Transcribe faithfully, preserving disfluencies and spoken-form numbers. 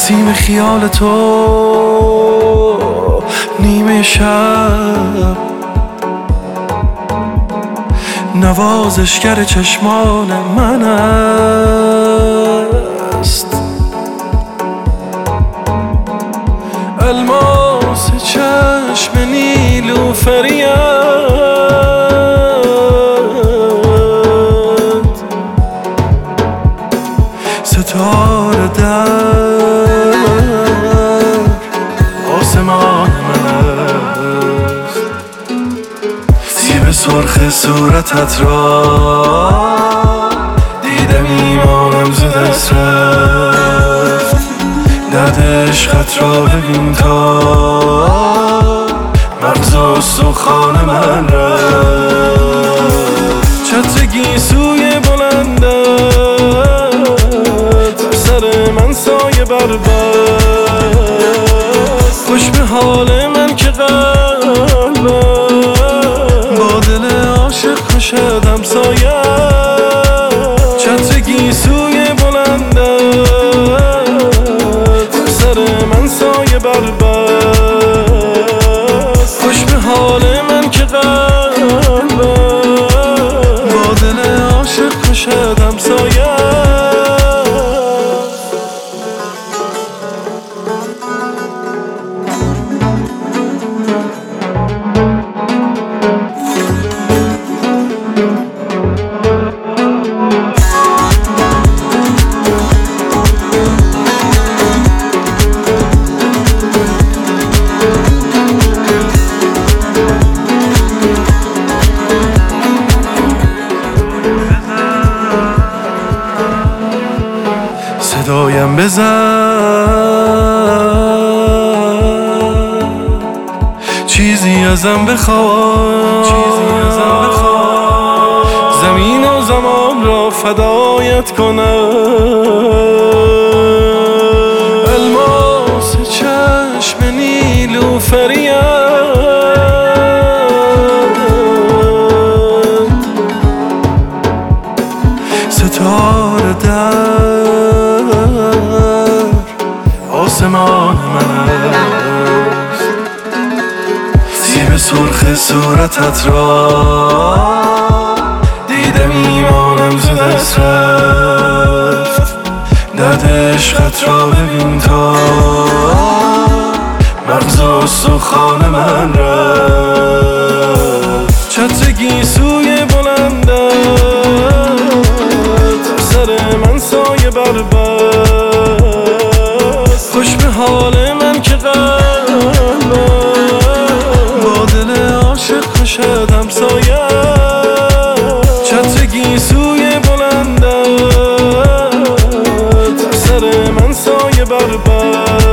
نسیم خیال تو نیمه شب، نوازشگر چشمان من است. الماس چشم نیلوفریت، ستاره در آسمان من است. سیب سرخ صورتت را دیدم ایمانم ز دست رفت. درد عشقت را ببین تا مغز استخوان من رفت. چتر گیسوی بلندت بر سر من سایه بربست. خوش به حال من که قلبم با دل عاشق کشد همسایه. چتر گیسوی بلندت بر سر من سایه بربست. خوش به حال من که قلبم با دل عاشق کشد همسایه. صدایم بزن، چیزی ازم بخواد، زمین و زمان را فدایت کنم. الماس چشم نیلوفریت، ستاره در آسمان من است. سیب سرخ صورتت را دیدم ایمانم ز دست رفت. درد عشقت را ببین تا مغز استخوان من رفت. چتر گیسوی بلندت بر سر من سایه بربست. خوش به حال من که قلبم با دل عاشق کشد همسایه. چتر گیسوی بلندت بر سر من سایه بربست.